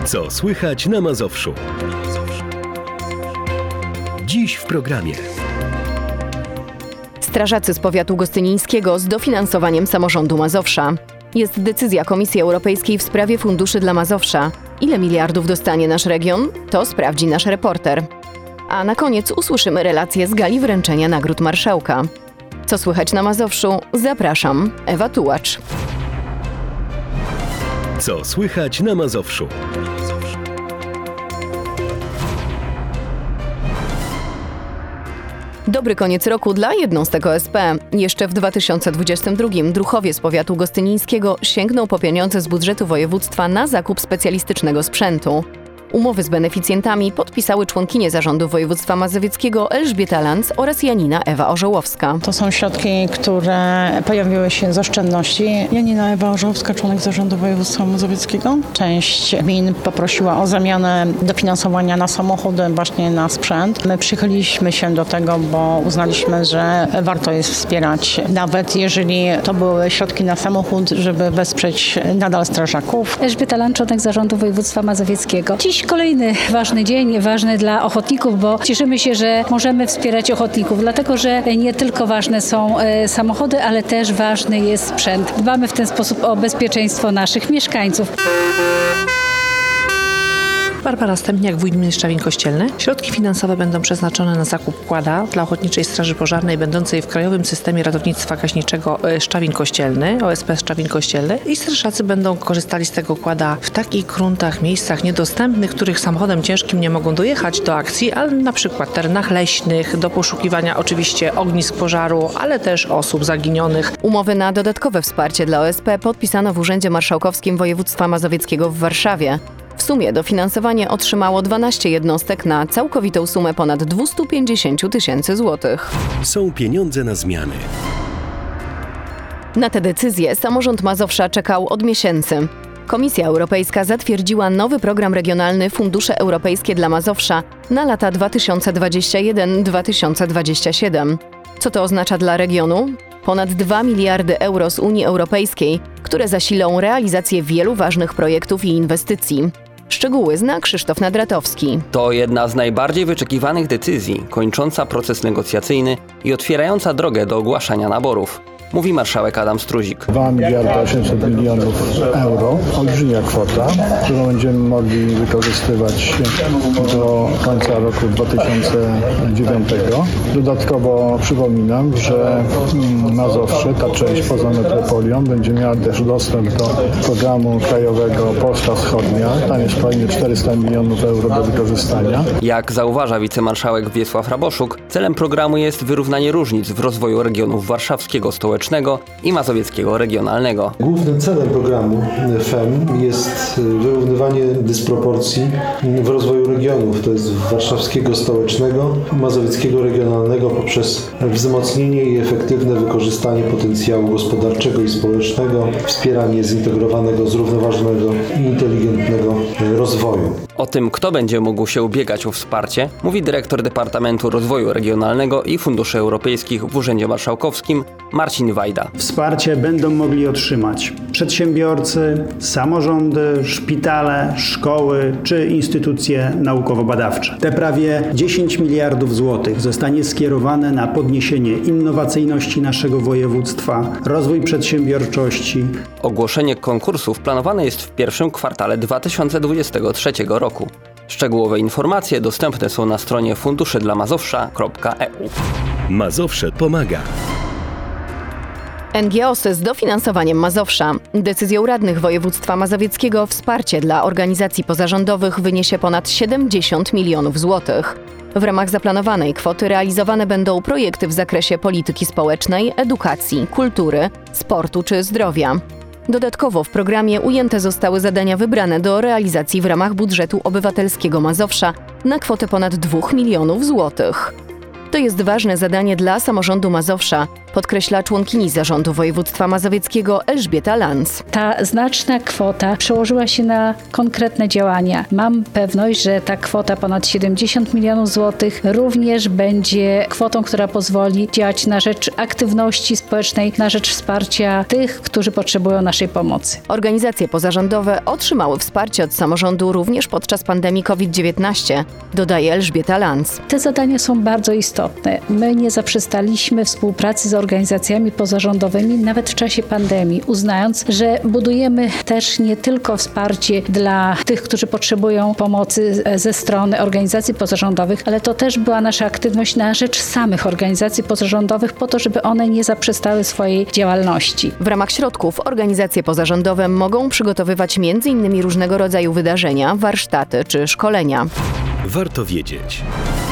Co słychać na Mazowszu? Dziś w programie. Strażacy z powiatu gostynińskiego z dofinansowaniem samorządu Mazowsza. Jest decyzja Komisji Europejskiej w sprawie funduszy dla Mazowsza. Ile miliardów dostanie nasz region? To sprawdzi nasz reporter. A na koniec usłyszymy relację z gali wręczenia nagród marszałka. Co słychać na Mazowszu? Zapraszam, Ewa Tułacz. Co słychać na Mazowszu? Dobry koniec roku dla jednostek OSP. Jeszcze w 2022 druhowie z powiatu gostynińskiego sięgną po pieniądze z budżetu województwa na zakup specjalistycznego sprzętu. Umowy z beneficjentami podpisały członkinie zarządu województwa mazowieckiego Elżbieta Lanz oraz Janina Ewa Orzełowska. To są środki, które pojawiły się z oszczędności. Janina Ewa Orzełowska, członek zarządu województwa mazowieckiego. Część gmin poprosiła o zamianę dofinansowania na samochody, właśnie na sprzęt. My przychyliliśmy się do tego, bo uznaliśmy, że warto jest wspierać, nawet jeżeli to były środki na samochód, żeby wesprzeć nadal strażaków. Elżbieta Lanz, członek zarządu województwa mazowieckiego. Dziś kolejny ważny dzień, ważny dla ochotników, bo cieszymy się, że możemy wspierać ochotników, dlatego że nie tylko ważne są samochody, ale też ważny jest sprzęt. Dbamy w ten sposób o bezpieczeństwo naszych mieszkańców. Barbara Stępniak, wójt gminy Szczawin Kościelny. Środki finansowe będą przeznaczone na zakup kłada dla Ochotniczej Straży Pożarnej będącej w Krajowym Systemie Ratownictwa Gaśniczego Szczawin Kościelny, OSP Szczawin Kościelny, i strażacy będą korzystali z tego kłada w takich gruntach, miejscach niedostępnych, których samochodem ciężkim nie mogą dojechać do akcji, ale na przykład terenach leśnych, do poszukiwania oczywiście ognisk pożaru, ale też osób zaginionych. Umowy na dodatkowe wsparcie dla OSP podpisano w Urzędzie Marszałkowskim Województwa Mazowieckiego w Warszawie. W sumie dofinansowanie otrzymało 12 jednostek na całkowitą sumę ponad 250 tysięcy złotych. Są pieniądze na zmiany. Na tę decyzję samorząd Mazowsza czekał od miesięcy. Komisja Europejska zatwierdziła nowy program regionalny Fundusze Europejskie dla Mazowsza na lata 2021-2027. Co to oznacza dla regionu? Ponad 2 miliardy euro z Unii Europejskiej, które zasilą realizację wielu ważnych projektów i inwestycji. Szczegóły zna Krzysztof Nadratowski. To jedna z najbardziej wyczekiwanych decyzji, kończąca proces negocjacyjny i otwierająca drogę do ogłaszania naborów, mówi marszałek Adam Struzik. 2 miliardy 800 milionów euro, olbrzymia kwota, którą będziemy mogli wykorzystywać do końca roku 2009. Dodatkowo przypominam, że Mazowsze, ta część poza metropolią, będzie miała też dostęp do programu krajowego Polska Wschodnia. Tam jest kolejnie 400 milionów euro do wykorzystania. Jak zauważa wicemarszałek Wiesław Raboszuk, celem programu jest wyrównanie różnic w rozwoju regionów warszawskiego stołecznego i mazowieckiego regionalnego. Głównym celem programu FEM jest wyrównywanie dysproporcji w rozwoju regionów, to jest warszawskiego stołecznego i mazowieckiego regionalnego, poprzez wzmocnienie i efektywne wykorzystanie potencjału gospodarczego i społecznego, wspieranie zintegrowanego, zrównoważonego i inteligentnego rozwoju. O tym, kto będzie mógł się ubiegać o wsparcie, mówi dyrektor Departamentu Rozwoju Regionalnego i Funduszy Europejskich w Urzędzie Marszałkowskim Marcin Wajda. Wsparcie będą mogli otrzymać przedsiębiorcy, samorządy, szpitale, szkoły czy instytucje naukowo-badawcze. Te prawie 10 miliardów złotych zostanie skierowane na podniesienie innowacyjności naszego województwa, rozwój przedsiębiorczości. Ogłoszenie konkursów planowane jest w pierwszym kwartale 2023 roku. Szczegółowe informacje dostępne są na stronie funduszydlamazowsza.eu. Mazowsze pomaga. NGOs-y z dofinansowaniem Mazowsza. Decyzją radnych województwa mazowieckiego wsparcie dla organizacji pozarządowych wyniesie ponad 70 milionów złotych. W ramach zaplanowanej kwoty realizowane będą projekty w zakresie polityki społecznej, edukacji, kultury, sportu czy zdrowia. Dodatkowo w programie ujęte zostały zadania wybrane do realizacji w ramach budżetu obywatelskiego Mazowsza na kwotę ponad 2 milionów złotych. To jest ważne zadanie dla samorządu Mazowsza, podkreśla członkini Zarządu Województwa Mazowieckiego Elżbieta Lanz. Ta znaczna kwota przełożyła się na konkretne działania. Mam pewność, że ta kwota ponad 70 milionów złotych również będzie kwotą, która pozwoli działać na rzecz aktywności społecznej, na rzecz wsparcia tych, którzy potrzebują naszej pomocy. Organizacje pozarządowe otrzymały wsparcie od samorządu również podczas pandemii COVID-19, dodaje Elżbieta Lanz. Te zadania są bardzo istotne. My nie zaprzestaliśmy współpracy z organizacjami pozarządowymi nawet w czasie pandemii, uznając, że budujemy też nie tylko wsparcie dla tych, którzy potrzebują pomocy ze strony organizacji pozarządowych, ale to też była nasza aktywność na rzecz samych organizacji pozarządowych po to, żeby one nie zaprzestały swojej działalności. W ramach środków organizacje pozarządowe mogą przygotowywać m.in. różnego rodzaju wydarzenia, warsztaty czy szkolenia. Warto wiedzieć.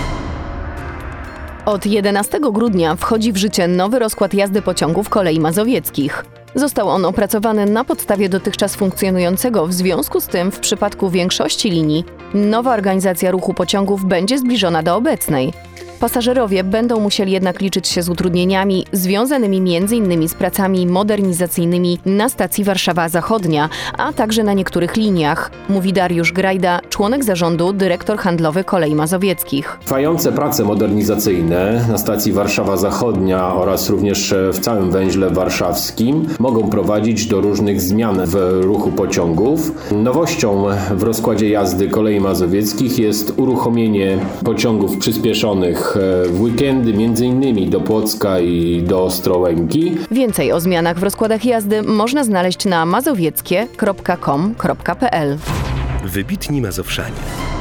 Od 11 grudnia wchodzi w życie nowy rozkład jazdy pociągów kolei mazowieckich. Został on opracowany na podstawie dotychczas funkcjonującego, w związku z tym w przypadku większości linii nowa organizacja ruchu pociągów będzie zbliżona do obecnej. Pasażerowie będą musieli jednak liczyć się z utrudnieniami związanymi m.in. z pracami modernizacyjnymi na stacji Warszawa Zachodnia, a także na niektórych liniach, mówi Dariusz Grajda, członek zarządu, dyrektor handlowy Kolei Mazowieckich. Trwające prace modernizacyjne na stacji Warszawa Zachodnia oraz również w całym węźle warszawskim mogą prowadzić do różnych zmian w ruchu pociągów. Nowością w rozkładzie jazdy Kolei Mazowieckich jest uruchomienie pociągów przyspieszonych w weekendy, m.in. do Płocka i do Ostrołęki. Więcej o zmianach w rozkładach jazdy można znaleźć na mazowieckie.com.pl. Wybitni Mazowszanie.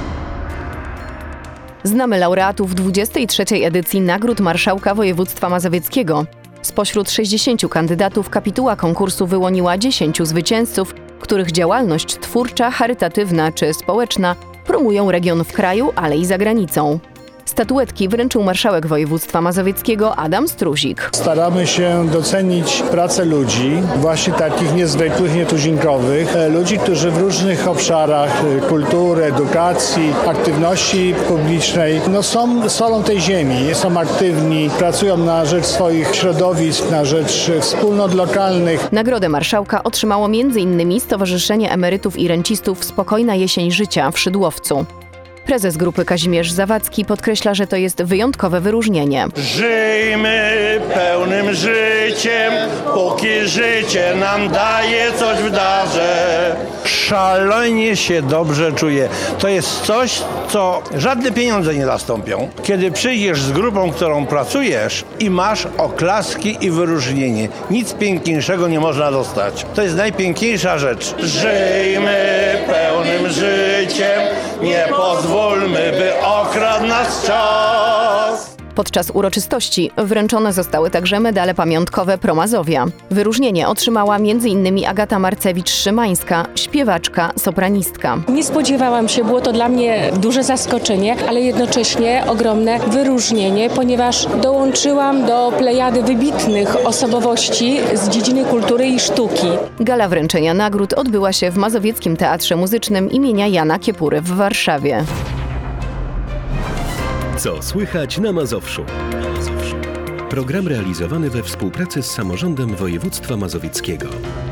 Znamy laureatów 23. edycji Nagród Marszałka Województwa Mazowieckiego. Spośród 60 kandydatów kapituła konkursu wyłoniła 10 zwycięzców, których działalność twórcza, charytatywna czy społeczna promują region w kraju, ale i za granicą. Statuetki wręczył marszałek województwa mazowieckiego Adam Struzik. Staramy się docenić pracę ludzi, właśnie takich niezwykłych, nietuzinkowych, ludzi, którzy w różnych obszarach kultury, edukacji, aktywności publicznej są solą tej ziemi, są aktywni, pracują na rzecz swoich środowisk, na rzecz wspólnot lokalnych. Nagrodę marszałka otrzymało m.in. Stowarzyszenie Emerytów i Rencistów Spokojna Jesień Życia w Szydłowcu. Prezes grupy Kazimierz Zawadzki podkreśla, że to jest wyjątkowe wyróżnienie. Żyjmy pełnym życiem, póki życie nam daje coś w darze. Szalenie się dobrze czuję. To jest coś, co żadne pieniądze nie zastąpią. Kiedy przyjdziesz z grupą, którą pracujesz i masz oklaski i wyróżnienie. Nic piękniejszego nie można dostać. To jest najpiękniejsza rzecz. Żyjmy pełnym życiem, nie pozwólmy, by okradł nas czas. Podczas uroczystości wręczone zostały także medale pamiątkowe Pro Mazowia. Wyróżnienie otrzymała m.in. Agata Marcewicz-Szymańska, śpiewaczka, sopranistka. Nie spodziewałam się, było to dla mnie duże zaskoczenie, ale jednocześnie ogromne wyróżnienie, ponieważ dołączyłam do plejady wybitnych osobowości z dziedziny kultury i sztuki. Gala wręczenia nagród odbyła się w Mazowieckim Teatrze Muzycznym imienia Jana Kiepury w Warszawie. Co słychać na Mazowszu? Program realizowany we współpracy z Samorządem Województwa Mazowieckiego.